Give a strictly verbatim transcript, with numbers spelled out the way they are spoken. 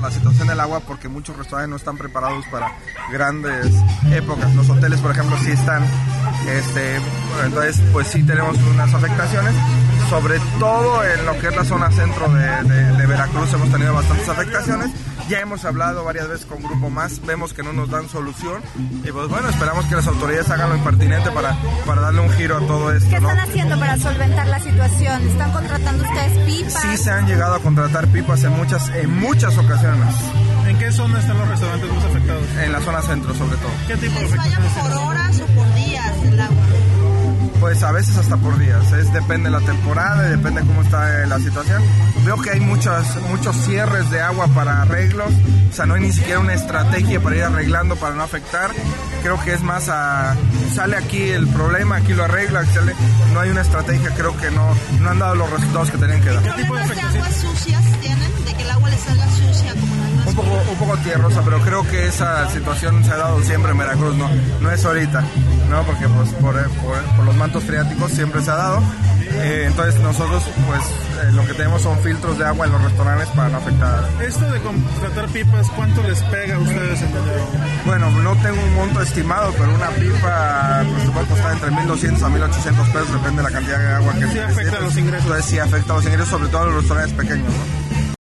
la situación del agua, porque muchos restaurantes no están preparados para grandes épocas. Los hoteles, por ejemplo, sí están, este, entonces pues sí tenemos unas afectaciones, sobre todo en lo que es la zona centro de, de, de Veracruz hemos tenido bastantes afectaciones. Ya hemos hablado varias veces con Grupo Más, vemos que no nos dan solución y pues bueno, esperamos que las autoridades hagan lo impertinente para, para darle un giro a todo esto. ¿Qué ¿no? están haciendo para solventar la situación? ¿Están contratando ustedes pipas? Sí, se han llegado a contratar pipas en muchas, en muchas ocasiones. ¿En qué zona están los restaurantes más afectados? En la zona centro, sobre todo. ¿Qué tipo de ¿Les fallan afectaciones? por horas o por días el agua? Pues a veces hasta por días, es, depende de la temporada y depende cómo está eh, la situación. Veo que hay muchas, muchos cierres de agua para arreglos, o sea, no hay ni siquiera una estrategia para ir arreglando para no afectar. Creo que es más a, sale aquí el problema, aquí lo arregla, sale, no hay una estrategia, creo que no, no han dado los resultados que tenían que dar. ¿Qué tipo de ¿Problemas de afectación? aguas sucias tienen? ¿De que el agua les salga sucia como en algunas Un poco, un poco tierrosa, pero creo que esa situación se ha dado siempre en Veracruz, no, no es ahorita, ¿no? Porque pues por, por, por los mantos freáticos siempre se ha dado. Eh, entonces nosotros pues eh, lo que tenemos son filtros de agua en los restaurantes para no afectar. Esto de contratar pipas, ¿cuánto les pega a ustedes en dinero? Bueno, no tengo un monto estimado, pero una pipa pues te puede costar entre mil doscientos a mil ochocientos pesos, depende de la cantidad de agua que Sí afecta a los ingresos. Entonces sí afecta a los ingresos, sobre todo a los restaurantes pequeños, ¿no?